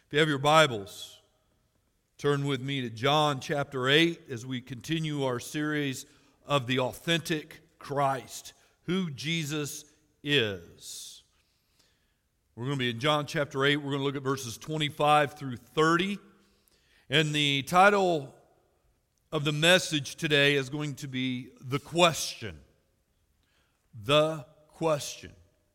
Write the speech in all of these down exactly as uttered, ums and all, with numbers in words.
If you have your Bibles, turn with me to John chapter eight as we continue our series of the authentic Christ, who Jesus is. We're going to be in John chapter eight. We're going to look at verses twenty-five through thirty. And the title of the message today is going to be The Question. The Question.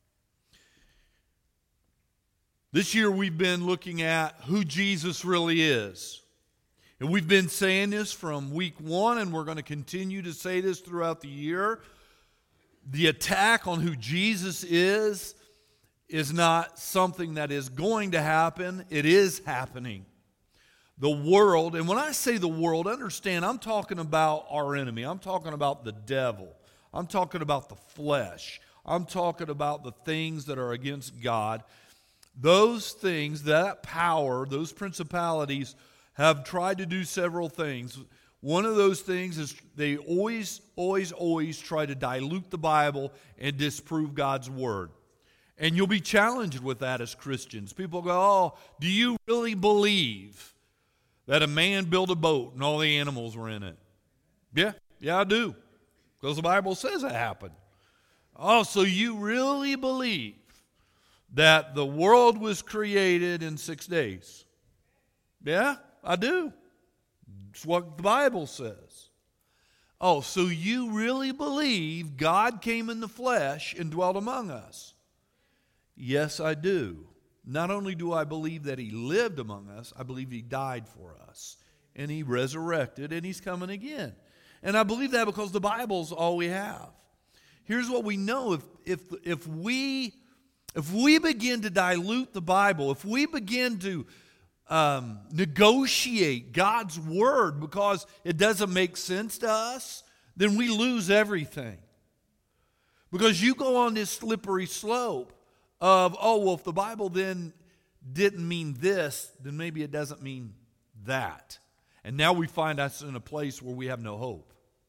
This year we've been looking at who Jesus really is. And we've been saying this from week one, and we're going to continue to say this throughout the year. The attack on who Jesus is is not something that is going to happen. It is happening. The world, and when I say the world, understand, I'm talking about our enemy. I'm talking about the devil. I'm talking about the flesh. I'm talking about the things that are against God. Those things, that power, those principalities have tried to do several things. One of those things is they always, always, always try to dilute the Bible and disprove God's Word. And you'll be challenged with that as Christians. People go, oh, do you really believe that a man built a boat and all the animals were in it? Yeah, yeah, I do. Because the Bible says it happened. Oh, so you really believe that the world was created in six days? Yeah, I do. It's what the Bible says. Oh, so you really believe God came in the flesh and dwelt among us? Yes, I do. Not only do I believe that He lived among us, I believe He died for us. And He resurrected, and He's coming again. And I believe that because the Bible's all we have. Here's what we know. If, if, if we... If we begin to dilute the Bible, if we begin to um, negotiate God's Word because it doesn't make sense to us, then we lose everything. Because you go on this slippery slope of, oh, well, if the Bible then didn't mean this, then maybe it doesn't mean that. And now we find us in a place where we have no hope.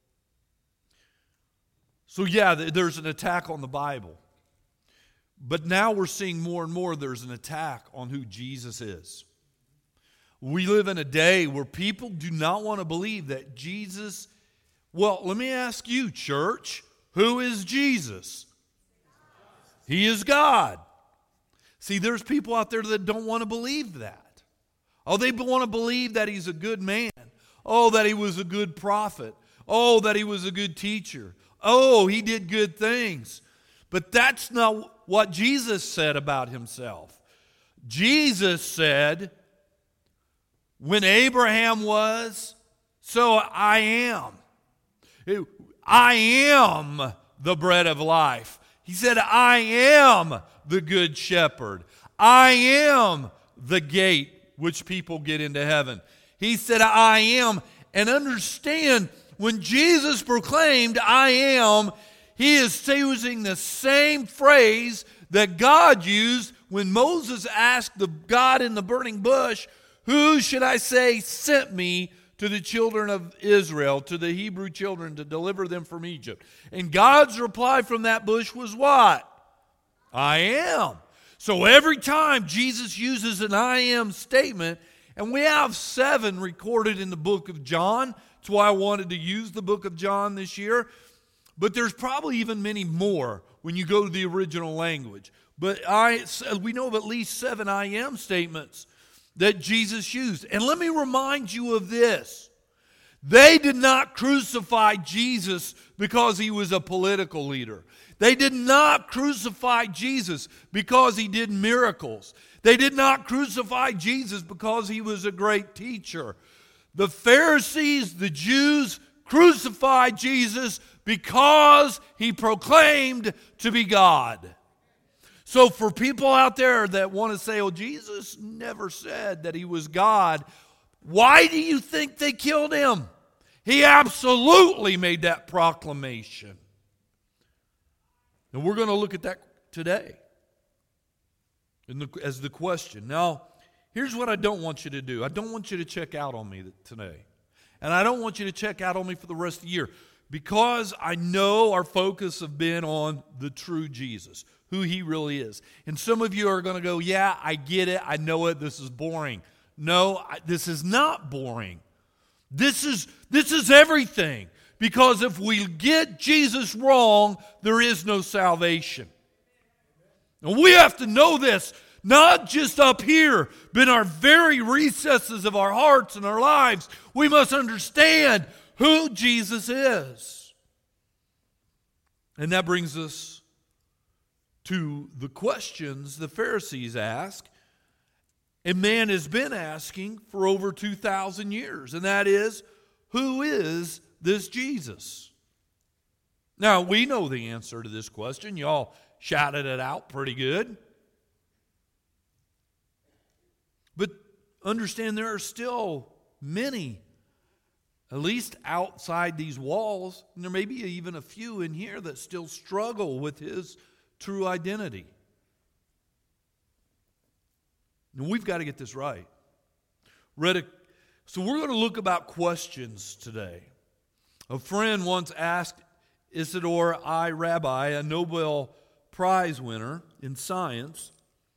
So yeah, there's an attack on the Bible. But now we're seeing more and more there's an attack on who Jesus is. We live in a day where people do not want to believe that Jesus... Well, let me ask you, church, who is Jesus? He is God. See, there's people out there that don't want to believe that. Oh, they want to believe that He's a good man. Oh, that He was a good prophet. Oh, that He was a good teacher. Oh, He did good things. But that's not what Jesus said about Himself. Jesus said, when Abraham was, so I am. I am the bread of life. He said, I am the good shepherd. I am the gate which people get into heaven. He said, I am. And understand, when Jesus proclaimed, I am, He is using the same phrase that God used when Moses asked the God in the burning bush, who should I say sent me to the children of Israel, to the Hebrew children, to deliver them from Egypt? And God's reply from that bush was what? I am. So every time Jesus uses an I am statement, and we have seven recorded in the book of John. That's why I wanted to use the book of John this year. But there's probably even many more when you go to the original language. But I, we know of at least seven I am statements that Jesus used. And let me remind you of this. They did not crucify Jesus because He was a political leader. They did not crucify Jesus because He did miracles. They did not crucify Jesus because He was a great teacher. The Pharisees, the Jews, crucified Jesus because He proclaimed to be God. So for people out there that want to say, oh, Jesus never said that He was God, why do you think they killed Him? He absolutely made that proclamation. And we're going to look at that today in the, as the question. Now, here's what I don't want you to do. I don't want you to check out on me today. And I don't want you to check out on me for the rest of the year. because I know our focus have been on the true Jesus, who he really is. And some of you are going to go, yeah, I get it, I know it, this is boring. No, I, this is not boring. This is, this is everything. Because if we get Jesus wrong, there is no salvation. And we have to know this, not just up here, but in our very recesses of our hearts and our lives. We must understand who Jesus is. And that brings us to the questions the Pharisees ask, and man has been asking for over two thousand years. And that is, who is this Jesus? Now, we know the answer to this question. Y'all shouted it out pretty good. But understand there are still many, at least outside these walls, and there may be even a few in here that still struggle with his true identity. And we've got to get this right. Read a, so we're going to look about questions today. A friend once asked Isidore I. Rabi, a Nobel Prize winner in science,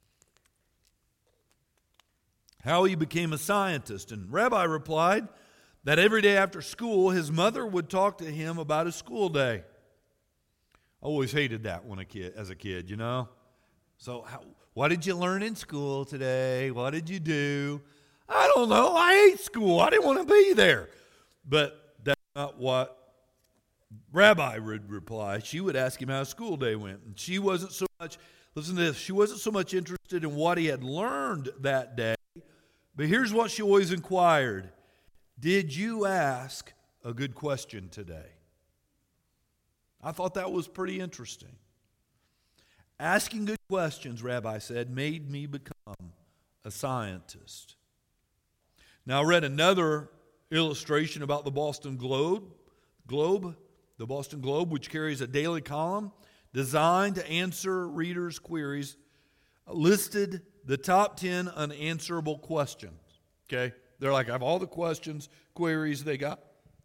how he became a scientist. And Rabbi replied that every day after school, his mother would talk to him about his school day. I always hated that when a kid, as a kid, you know. So, how, what did you learn in school today? What did you do? I don't know. I hate school. I didn't want to be there. But that's not what Rabbi would reply. She would ask him how his school day went. And she wasn't so much, listen to this, she wasn't so much interested in what he had learned that day. But here's what she always inquired. Did you ask a good question today? I thought that was pretty interesting. Asking good questions, Rabbi said, made me become a scientist. Now, I read another illustration about the Boston Globe, Globe, the Boston Globe, which carries a daily column designed to answer readers' queries, listed the top ten unanswerable questions. Okay? They're like, I have all the questions, queries they got.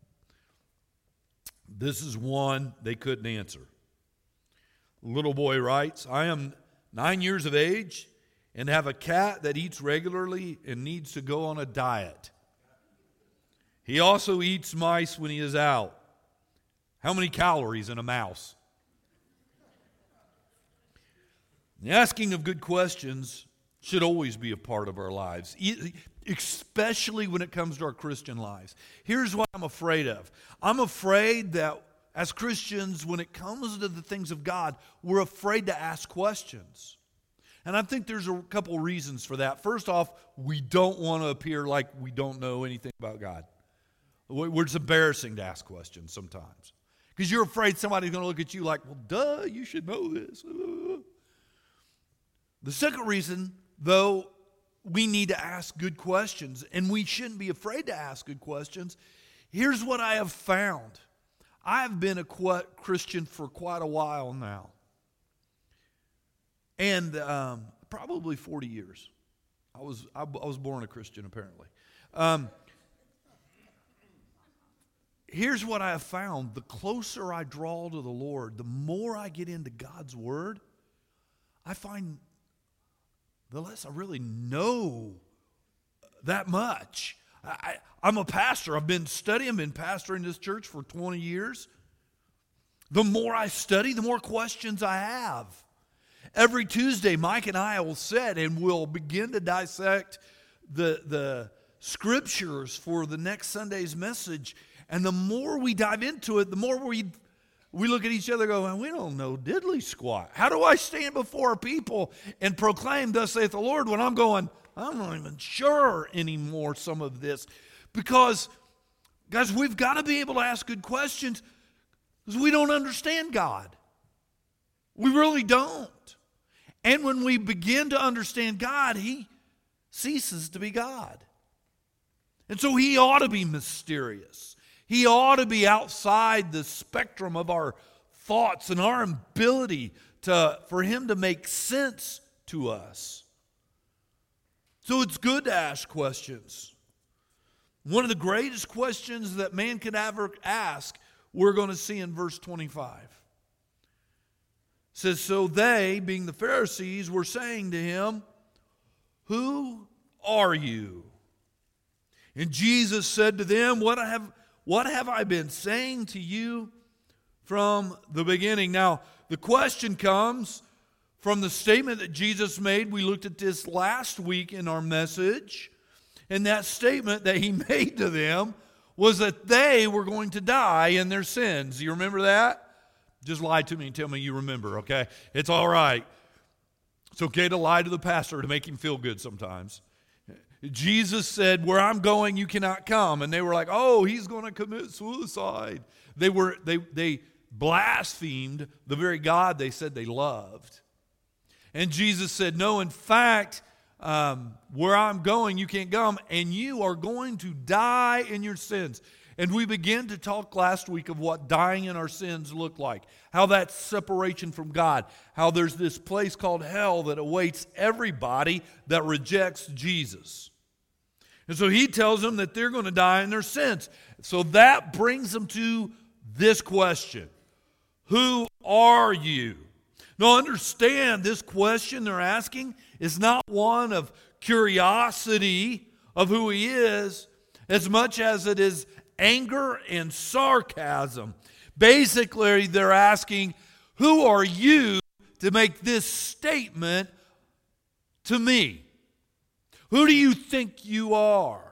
This is one they couldn't answer. Little boy writes, I am nine years of age and have a cat that eats regularly and needs to go on a diet. He also eats mice when he is out. How many calories in a mouse? The asking of good questions should always be a part of our lives, especially when it comes to our Christian lives. Here's what I'm afraid of. I'm afraid that as Christians, when it comes to the things of God, we're afraid to ask questions. And I think there's a couple reasons for that. First off, we don't want to appear like we don't know anything about God. It's embarrassing to ask questions sometimes. Because you're afraid somebody's going to look at you like, well, duh, you should know this. The second reason, though, we need to ask good questions, and we shouldn't be afraid to ask good questions. Here's what I have found. I have been a Christian for quite a while now. And um, probably forty years. I was I, I was born a Christian, apparently. Um, here's what I have found. The closer I draw to the Lord, the more I get into God's Word, I find the less I really know that much. I, I'm a pastor. I've been studying, I've been pastoring this church for twenty years. The more I study, the more questions I have. Every Tuesday, Mike and I will sit and we'll begin to dissect the, the scriptures for the next Sunday's message. And the more we dive into it, the more we we look at each other and go, well, we don't know diddly squat. How do I stand before people and proclaim, thus saith the Lord, when I'm going, I'm not even sure anymore some of this. Because, guys, we've got to be able to ask good questions because we don't understand God. We really don't. And when we begin to understand God, He ceases to be God. And so He ought to be mysterious. He ought to be outside the spectrum of our thoughts and our ability to, for Him to make sense to us. So it's good to ask questions. One of the greatest questions that man could ever ask we're going to see in verse twenty-five. It says, so they, being the Pharisees, were saying to him, who are you? And Jesus said to them, what have, what have I been saying to you from the beginning? Now, the question comes from the statement that Jesus made. We looked at this last week in our message. And that statement that he made to them was that they were going to die in their sins. You remember that? Just lie to me and tell me you remember, okay? It's all right. It's okay to lie to the pastor to make him feel good sometimes. Jesus said, where I'm going, you cannot come. And they were like, oh, he's going to commit suicide. They were they they blasphemed the very God they said they loved. And Jesus said, no, in fact, um, where I'm going, you can't come, and you are going to die in your sins. And we began to talk last week of what dying in our sins looked like, how that's separation from God, how there's this place called hell that awaits everybody that rejects Jesus. And so he tells them that they're going to die in their sins. So that brings them to this question. Who are you? Now understand, this question they're asking is not one of curiosity of who he is, as much as it is anger and sarcasm. Basically, they're asking, who are you to make this statement to me? Who do you think you are?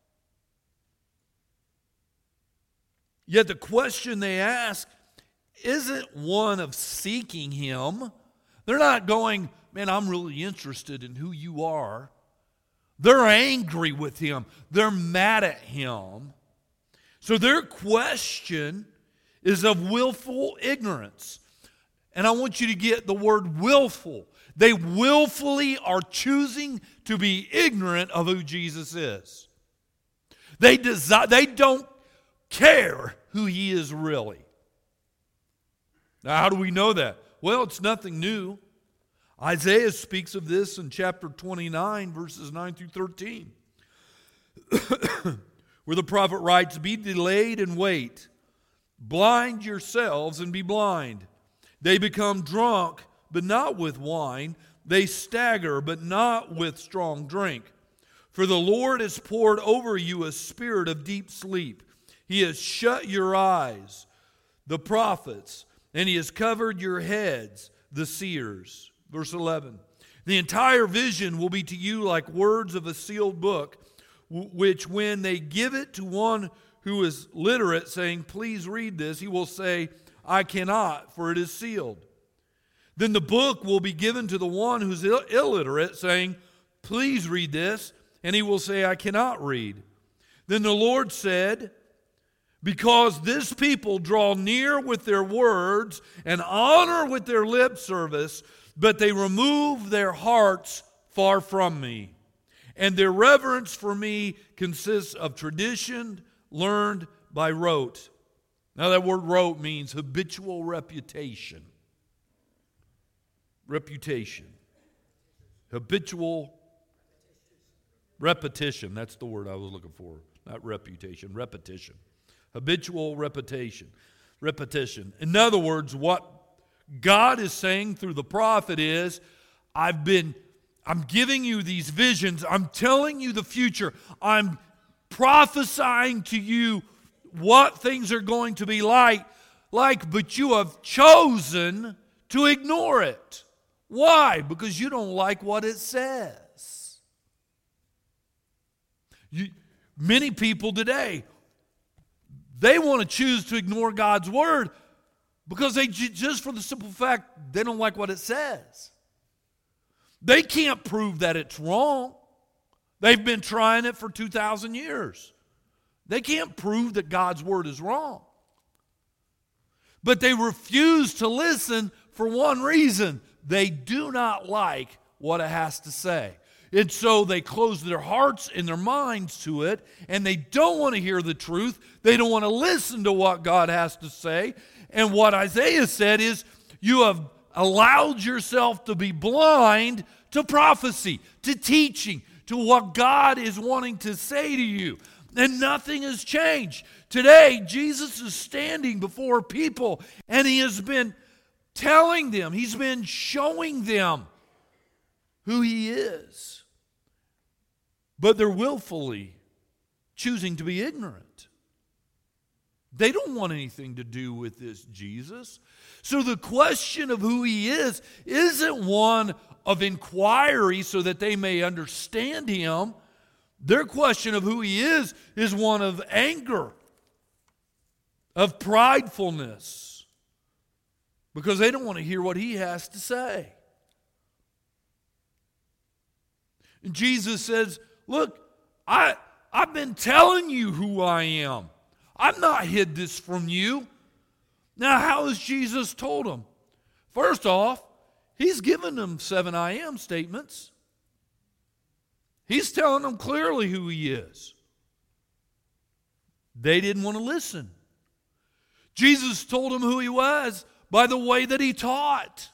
Yet the question they ask isn't one of seeking him. They're not going, man, I'm really interested in who you are. They're angry with him. They're mad at him. So their question is of willful ignorance. And I want you to get the word willful. They willfully are choosing to be ignorant of who Jesus is. They desire, they don't care who he is really. Now, how do we know that? Well, it's nothing new. Isaiah speaks of this in chapter twenty-nine, verses nine through thirteen. Where the prophet writes, be delayed and wait. Blind yourselves and be blind. They become drunk, but not with wine. They stagger, but not with strong drink. For the Lord has poured over you a spirit of deep sleep. He has shut your eyes, the prophets, and he has covered your heads, the seers. Verse eleven. The entire vision will be to you like words of a sealed book, which when they give it to one who is literate, saying, please read this, he will say, I cannot, for it is sealed. Then the book will be given to the one who's Ill- illiterate, saying, please read this, and he will say, I cannot read. Then the Lord said, because this people draw near with their words and honor with their lip service, but they remove their hearts far from me. And their reverence for me consists of tradition learned by rote. Now that word rote means habitual reputation. Reputation. Habitual repetition. That's the word I was looking for. Not reputation, repetition. Habitual repetition. Repetition. In other words, what God is saying through the prophet is, I've been I'm giving you these visions. I'm telling you the future. I'm prophesying to you what things are going to be like, like, but you have chosen to ignore it. Why? Because you don't like what it says. You, many people today, they want to choose to ignore God's word because they just for the simple fact they don't like what it says. They can't prove that it's wrong. They've been trying it for two thousand years. They can't prove that God's word is wrong. But they refuse to listen for one reason. They do not like what it has to say. And so they close their hearts and their minds to it, and they don't want to hear the truth. They don't want to listen to what God has to say. And what Isaiah said is, you have allowed yourself to be blind to prophecy, to teaching, to what God is wanting to say to you. And nothing has changed. Today, Jesus is standing before people, and he has been telling them, he's been showing them who he is. But they're willfully choosing to be ignorant. They don't want anything to do with this Jesus. So the question of who he is isn't one of inquiry so that they may understand him. Their question of who he is is one of anger, of pridefulness, because they don't want to hear what he has to say. And Jesus says, look, I, I've been telling you who I am. I've not hid this from you. Now, how has Jesus told them? First off, he's given them seven I am statements. He's telling them clearly who he is. They didn't want to listen. Jesus told them who he was by the way that he taught.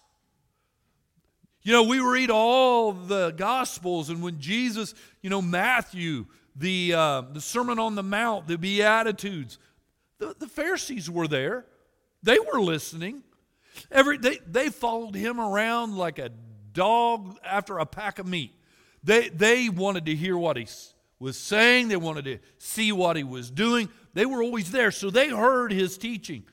You know, we read all the Gospels, and when Jesus, you know, Matthew, the, uh, the Sermon on the Mount, the Beatitudes, the, the Pharisees were there. They were listening. Every they, they followed him around like a dog after a pack of meat. They, they wanted to hear what he was saying. They wanted to see what he was doing. They were always there, so they heard his teaching.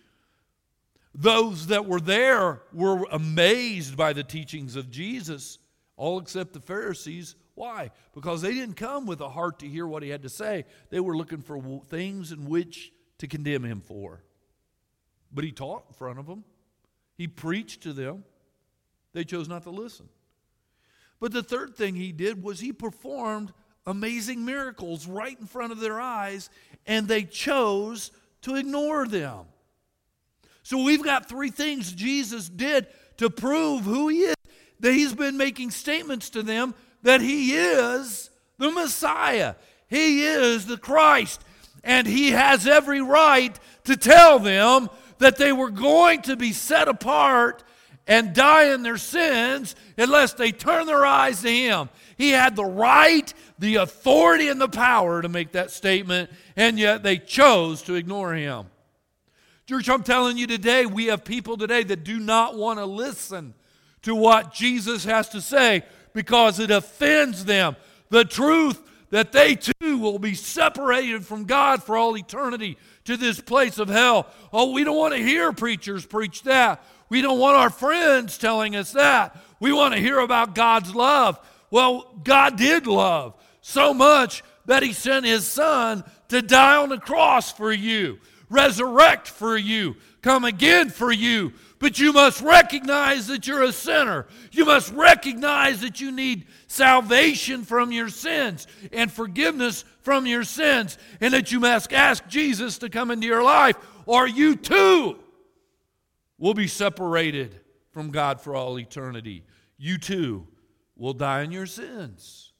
Those that were there were amazed by the teachings of Jesus, all except the Pharisees. Why? Because they didn't come with a heart to hear what he had to say. They were looking for things in which to condemn him for. But he taught in front of them. He preached to them. They chose not to listen. But the third thing he did was he performed amazing miracles right in front of their eyes, and they chose to ignore them. So we've got three things Jesus did to prove who he is. That he's been making statements to them that he is the Messiah. He is the Christ. And he has every right to tell them that they were going to be set apart and die in their sins unless they turn their eyes to him. He had the right, the authority, and the power to make that statement, and yet they chose to ignore him. Church, I'm telling you today, we have people today that do not want to listen to what Jesus has to say because it offends them. The truth that they too will be separated from God for all eternity to this place of hell. Oh, we don't want to hear preachers preach that. We don't want our friends telling us that. We want to hear about God's love. Well, God did love so much that he sent his son to die on the cross for you, resurrect for you, come again for you. But you must recognize that you're a sinner. You must recognize that you need salvation from your sins and forgiveness from your sins, and that you must ask Jesus to come into your life, or you too will be separated from God for all eternity. You too will die in your sins.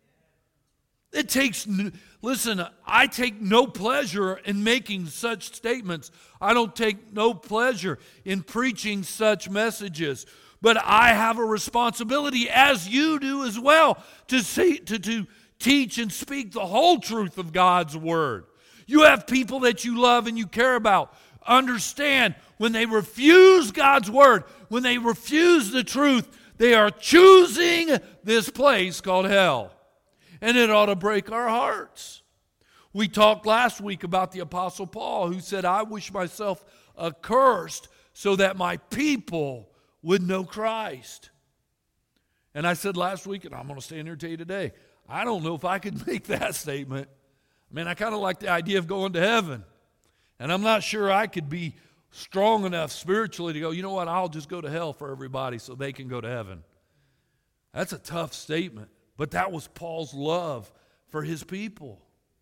It takes, listen, I take no pleasure in making such statements. I don't take no pleasure in preaching such messages. But I have a responsibility, as you do as well, to see, to, to teach and speak the whole truth of God's word. You have people that you love and you care about. Understand, when they refuse God's word, when they refuse the truth, they are choosing this place called hell. And it ought to break our hearts. We talked last week about the Apostle Paul, who said, I wish myself accursed so that my people would know Christ. And I said last week, and I'm going to stand here and tell you today, I don't know if I could make that statement. I mean, I kind of like the idea of going to heaven. And I'm not sure I could be strong enough spiritually to go, you know what, I'll just go to hell for everybody so they can go to heaven. That's a tough statement. But that was Paul's love for his people.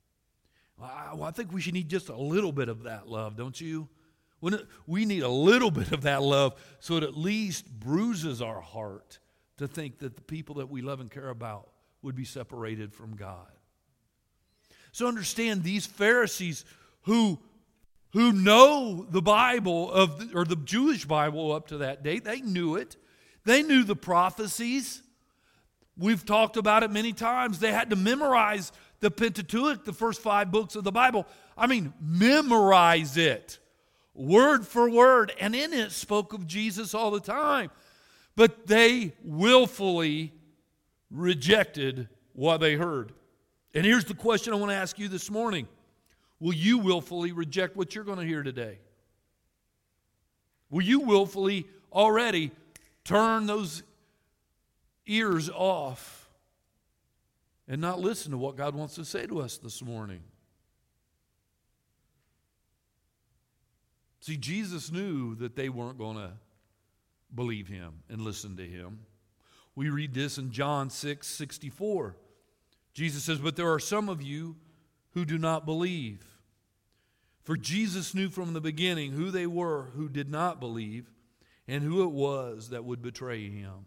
I, well, I think we should need just a little bit of that love, don't you? We need a little bit of that love so it at least bruises our heart to think that the people that we love and care about would be separated from God. So understand, these Pharisees who, who know the Bible, of the, or the Jewish Bible up to that date, they knew it. They knew the prophecies. We've talked about it many times. They had to memorize the Pentateuch, the first five books of the Bible. I mean, memorize it, word for word. And in it spoke of Jesus all the time. But they willfully rejected what they heard. And here's the question I want to ask you this morning. Will you willfully reject what you're going to hear today? Will you willfully already turn those ears off and not listen to what God wants to say to us this morning? See, Jesus knew that they weren't going to believe him and listen to him. We read this in John six sixty-four. Jesus says, "But there are some of you who do not believe." For Jesus knew from the beginning who they were who did not believe and who it was that would betray him.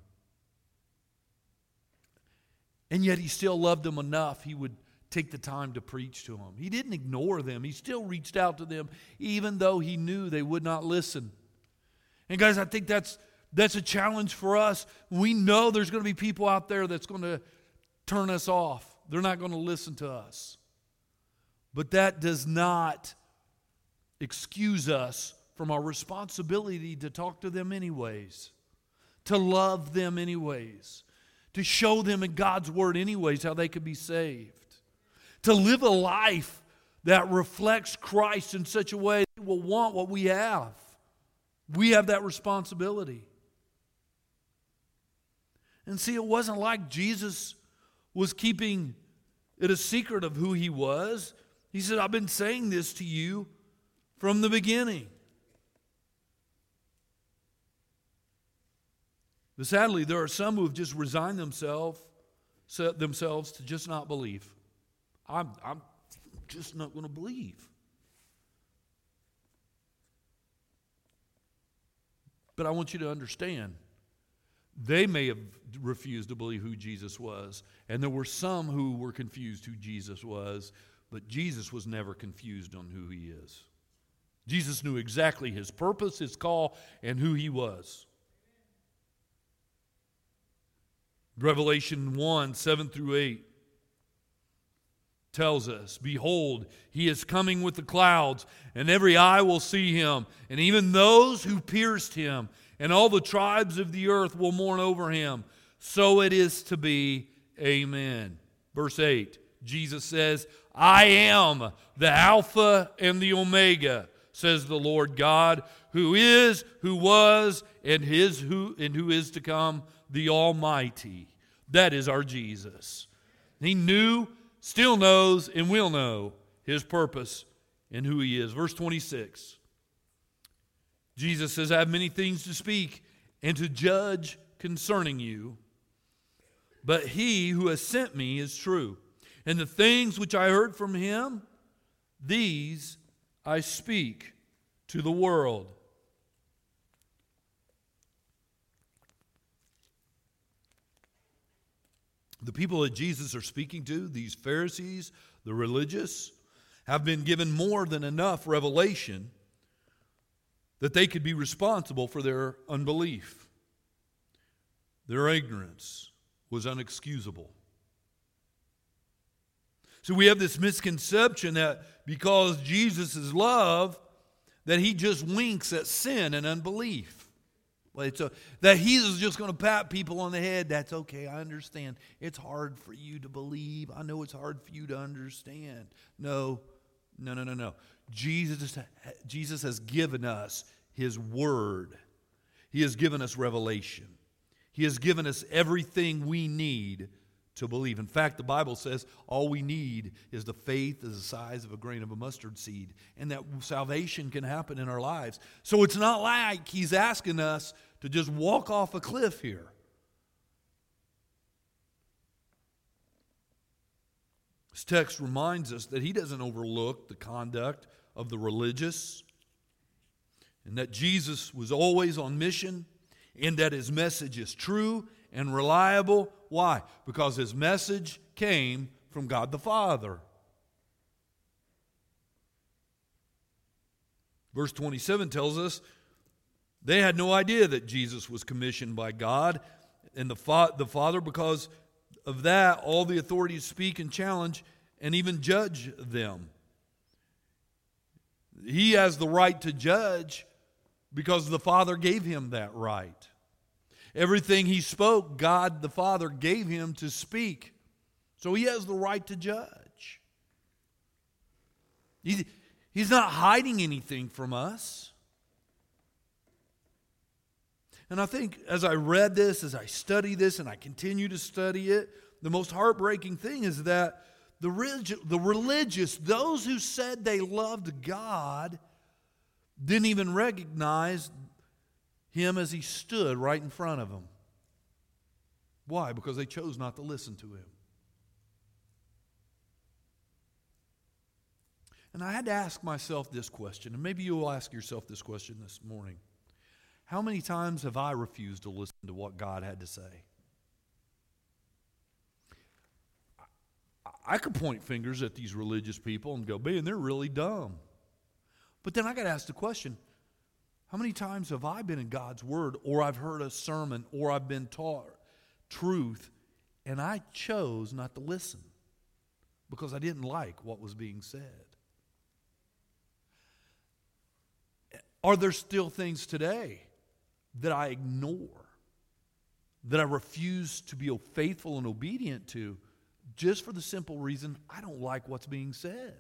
And yet he still loved them enough, he would take the time to preach to them. He didn't ignore them. He still reached out to them, even though he knew they would not listen. And guys, I think that's that's a challenge for us. We know there's going to be people out there that's going to turn us off. They're not going to listen to us. But that does not excuse us from our responsibility to talk to them anyways, to love them anyways, to show them in God's Word anyways how they could be saved, to live a life that reflects Christ in such a way that they will want what we have. We have that responsibility. And see, it wasn't like Jesus was keeping it a secret of who he was. He said, I've been saying this to you from the beginning. But sadly, there are some who have just resigned themselves, set themselves to just not believe. I'm, I'm just not going to believe. But I want you to understand, they may have refused to believe who Jesus was, and there were some who were confused who Jesus was, but Jesus was never confused on who he is. Jesus knew exactly his purpose, his call, and who he was. Revelation one, seven through eight tells us, "Behold, he is coming with the clouds, and every eye will see him, and even those who pierced him, and all the tribes of the earth will mourn over him. So it is to be. Amen." Verse eight, Jesus says, "I am the Alpha and the Omega, says the Lord God, who is, who was, and his who and who is to come, the Almighty." That is our Jesus. He knew, still knows, and will know his purpose and who he is. Verse twenty-six. Jesus says, "I have many things to speak and to judge concerning you, but he who has sent me is true. And the things which I heard from him, these I speak to the world." The people that Jesus are speaking to, these Pharisees, the religious, have been given more than enough revelation that they could be responsible for their unbelief. Their ignorance was unexcusable. So we have this misconception that because Jesus is love, that he just winks at sin and unbelief. Well, it's a, that he's just going to pat people on the head. That's okay, I understand. It's hard for you to believe. I know it's hard for you to understand. No, no, no, no, no. Jesus, Jesus has given us his word. He has given us revelation. He has given us everything we need to believe. In fact, the Bible says all we need is the faith as the size of a grain of a mustard seed, and that salvation can happen in our lives. So it's not like he's asking us to just walk off a cliff here. This text reminds us that he doesn't overlook the conduct of the religious, and that Jesus was always on mission, and that his message is true and reliable. Why? Because his message came from God the Father. Verse twenty-seven tells us they had no idea that Jesus was commissioned by God and the, fa- the Father. Because of that, all the authorities speak and challenge and even judge them. He has the right to judge because the Father gave him that right. Everything he spoke, God the Father gave him to speak. So he has the right to judge. He, he's not hiding anything from us. And I think as I read this, as I study this, and I continue to study it, the most heartbreaking thing is that the, relig- the religious, those who said they loved God, didn't even recognize him as he stood right in front of them. Why? Because they chose not to listen to him. And I had to ask myself this question, and maybe you'll ask yourself this question this morning. How many times have I refused to listen to what God had to say? I could point fingers at these religious people and go, man, they're really dumb. But then I got to ask the question, how many times have I been in God's Word, or I've heard a sermon, or I've been taught truth, and I chose not to listen because I didn't like what was being said? Are there still things today that I ignore, that I refuse to be faithful and obedient to, just for the simple reason I don't like what's being said?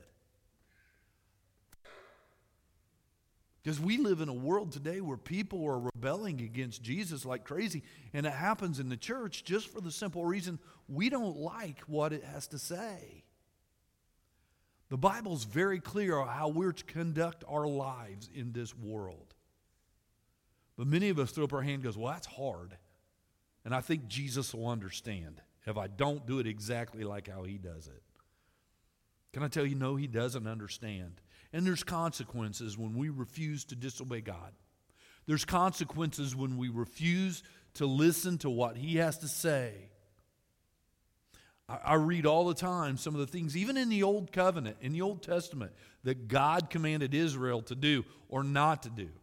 Because we live in a world today where people are rebelling against Jesus like crazy, and it happens in the church just for the simple reason we don't like what it has to say. The Bible's very clear on how we're to conduct our lives in this world. But many of us throw up our hand and goes, well, that's hard. And I think Jesus will understand if I don't do it exactly like how he does it. Can I tell you, no, he doesn't understand. And there's consequences when we refuse to disobey God. There's consequences when we refuse to listen to what he has to say. I, I read all the time some of the things, even in the Old Covenant, in the Old Testament, that God commanded Israel to do or not to do.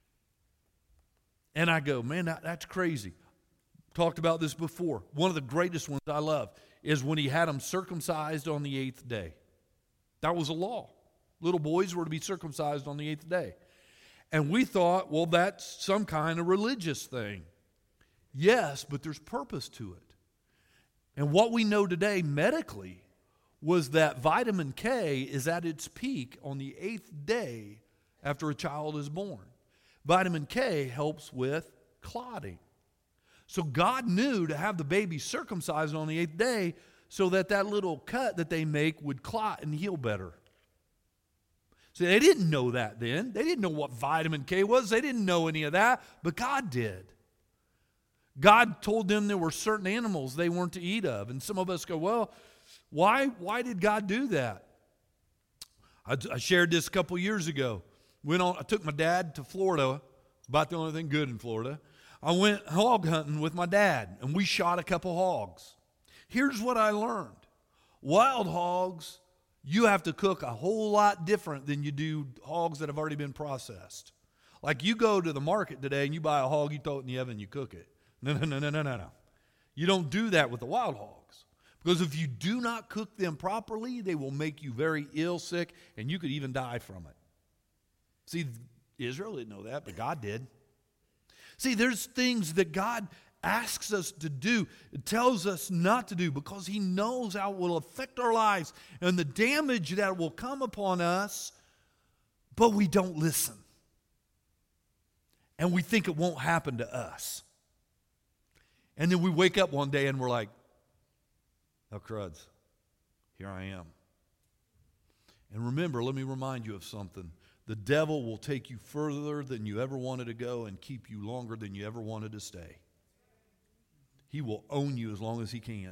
And I go, man, that, that's crazy. Talked about this before. One of the greatest ones I love is when he had them circumcised on the eighth day. That was a law. Little boys were to be circumcised on the eighth day. And we thought, well, that's some kind of religious thing. Yes, but there's purpose to it. And what we know today medically was that vitamin K is at its peak on the eighth day after a child is born. Vitamin K helps with clotting. So God knew to have the baby circumcised on the eighth day so that that little cut that they make would clot and heal better. See, they didn't know that then. They didn't know what vitamin K was. They didn't know any of that, but God did. God told them there were certain animals they weren't to eat of. And some of us go, well, why, why did God do that? I, I shared this a couple years ago. Went on, I took my dad to Florida. It's about the only thing good in Florida. I went hog hunting with my dad, and we shot a couple hogs. Here's what I learned. Wild hogs, you have to cook a whole lot different than you do hogs that have already been processed. Like you go to the market today and you buy a hog, you throw it in the oven, you cook it. No, no, no, no, no, no, no. You don't do that with the wild hogs. Because if you do not cook them properly, they will make you very ill, sick, and you could even die from it. See, Israel didn't know that, but God did. See, there's things that God asks us to do, it tells us not to do, because he knows how it will affect our lives and the damage that will come upon us, but we don't listen. And we think it won't happen to us. And then we wake up one day and we're like, oh, cruds, here I am. And remember, let me remind you of something. The devil will take you further than you ever wanted to go and keep you longer than you ever wanted to stay. He will own you as long as he can.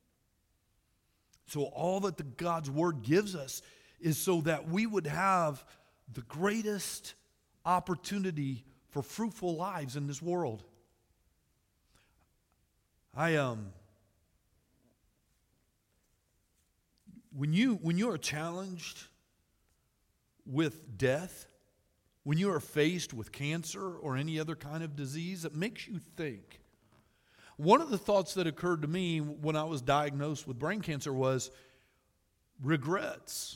So all that the God's Word gives us is so that we would have the greatest opportunity for fruitful lives in this world. I um when you when you are challenged with death, when you are faced with cancer or any other kind of disease, it makes you think. One of the thoughts that occurred to me when I was diagnosed with brain cancer was, regrets.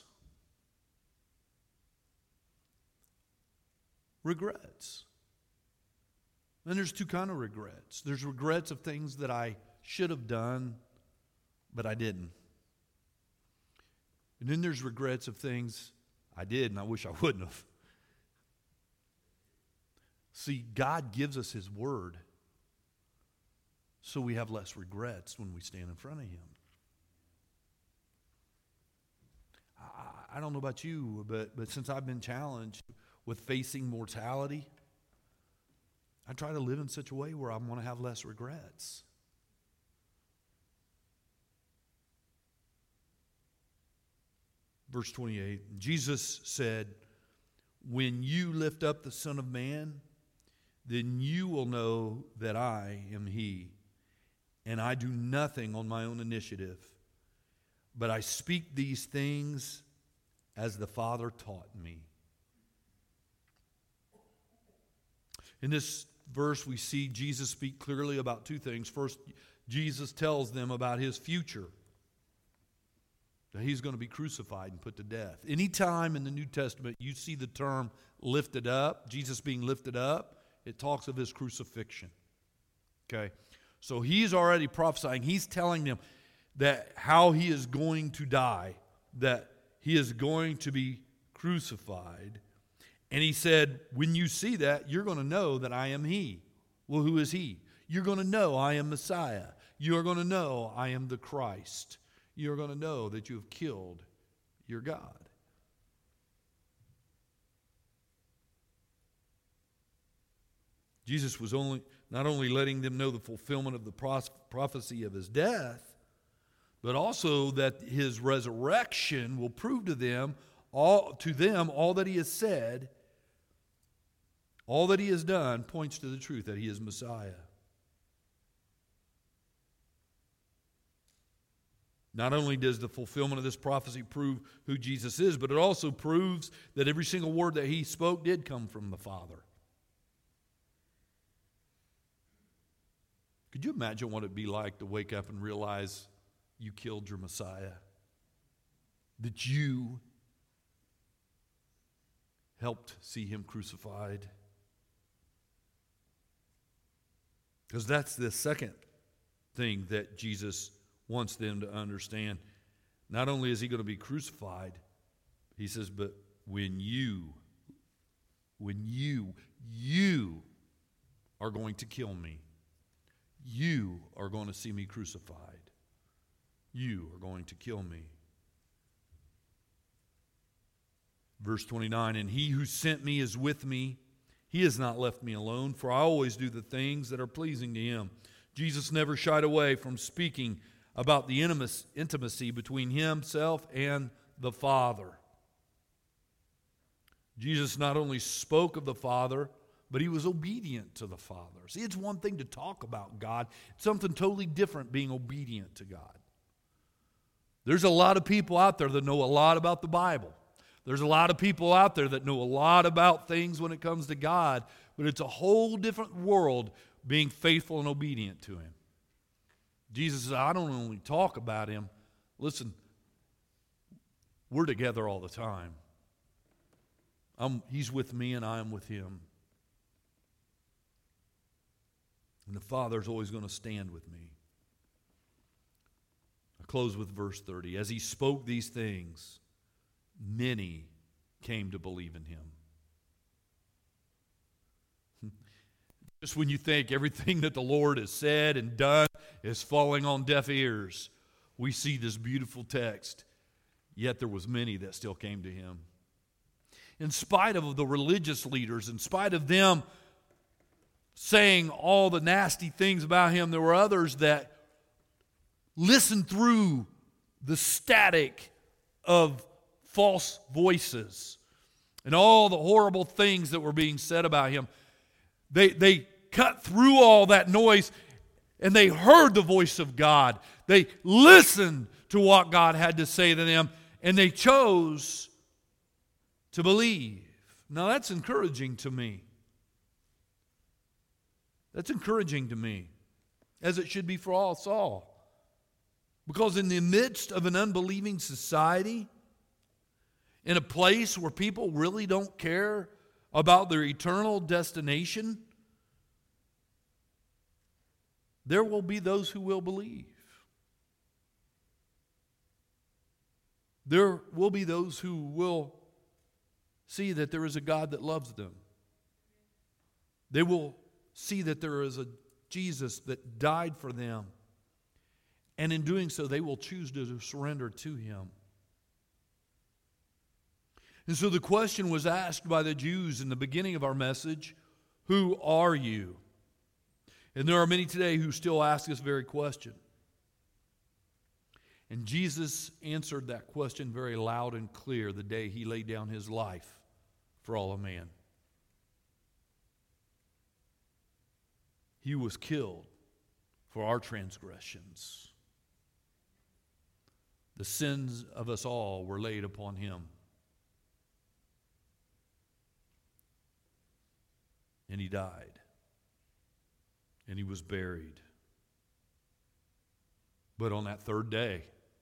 Regrets. And there's two kinds of regrets. There's regrets of things that I should have done, but I didn't. And then there's regrets of things I did and I wish I wouldn't have. See, God gives us His Word so we have less regrets when we stand in front of Him. I, I don't know about you, but, but since I've been challenged with facing mortality, I try to live in such a way where I'm going to have less regrets. Verse twenty-eight, Jesus said, "When you lift up the Son of Man, then you will know that I am He, and I do nothing on my own initiative, but I speak these things as the Father taught me." In this verse, we see Jesus speak clearly about two things. First, Jesus tells them about His future, that He's going to be crucified and put to death. Anytime in the New Testament you see the term lifted up, Jesus being lifted up, it talks of His crucifixion. Okay? So He's already prophesying. He's telling them that how He is going to die, that He is going to be crucified. And He said, when you see that, you're going to know that I am He. Well, who is He? You're going to know I am Messiah. You're going to know I am the Christ. You're going to know that you have killed your God. Jesus was only not only letting them know the fulfillment of the prophecy of His death, but also that His resurrection will prove to them all to them all that He has said, all that He has done points to the truth that He is Messiah. Not only does the fulfillment of this prophecy prove who Jesus is, but it also proves that every single word that He spoke did come from the Father. Could you imagine what it'd be like to wake up and realize you killed your Messiah? That you helped see Him crucified? Because that's the second thing that Jesus wants them to understand. Not only is He going to be crucified, He says, but when you, when you, you are going to kill me, you are going to see me crucified. You are going to kill me. Verse twenty-nine, and He who sent me is with me. He has not left me alone, for I always do the things that are pleasing to Him. Jesus never shied away from speaking about the intimacy between Himself and the Father. Jesus not only spoke of the Father, but He was obedient to the Father. See, it's one thing to talk about God. It's something totally different being obedient to God. There's a lot of people out there that know a lot about the Bible. There's a lot of people out there that know a lot about things when it comes to God, but it's a whole different world being faithful and obedient to Him. Jesus says, I don't only talk about Him. Listen, we're together all the time. I'm, he's with me and I am with Him. And the Father's always going to stand with me. I close with verse thirty. As He spoke these things, many came to believe in Him. Just when you think everything that the Lord has said and done is falling on deaf ears, we see this beautiful text. Yet there was many that still came to Him. In spite of the religious leaders, in spite of them saying all the nasty things about Him, there were others that listened through the static of false voices and all the horrible things that were being said about Him. They, they cut through all that noise and they heard the voice of God. They listened to what God had to say to them and they chose to believe. Now that's encouraging to me. That's encouraging to me, as it should be for all us all. Because in the midst of an unbelieving society, in a place where people really don't care about their eternal destination, there will be those who will believe. There will be those who will see that there is a God that loves them. They will see that there is a Jesus that died for them. And in doing so, they will choose to surrender to Him. And so the question was asked by the Jews in the beginning of our message, who are you? And there are many today who still ask this very question. And Jesus answered that question very loud and clear the day He laid down His life for all of man. He was killed for our transgressions. The sins of us all were laid upon Him. And He died. And He was buried. But on that third day,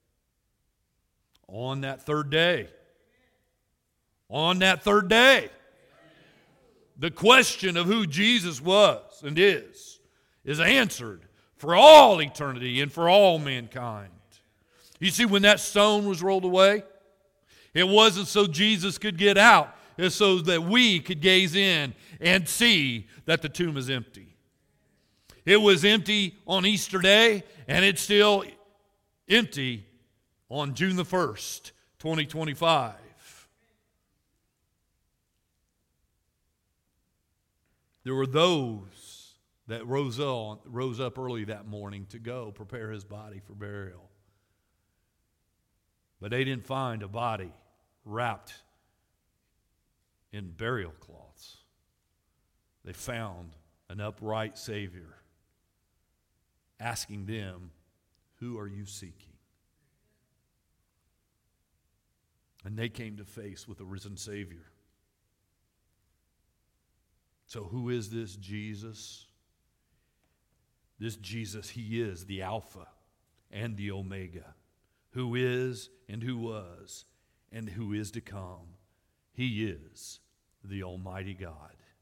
on that third day, on that third day, the question of who Jesus was and is, is answered for all eternity and for all mankind. You see, when that stone was rolled away, it wasn't so Jesus could get out. It's so that we could gaze in and see that the tomb is empty. It was empty on Easter Day, and it's still empty on June the first, twenty twenty-five. There were those that rose up, rose up early that morning to go prepare His body for burial. But they didn't find a body wrapped in burial cloths. They found an upright Savior asking them, "Who are you seeking?" And they came to face with a risen Savior. So who is this Jesus? This Jesus, He is the Alpha and the Omega, who is and who was and who is to come. He is the Almighty God.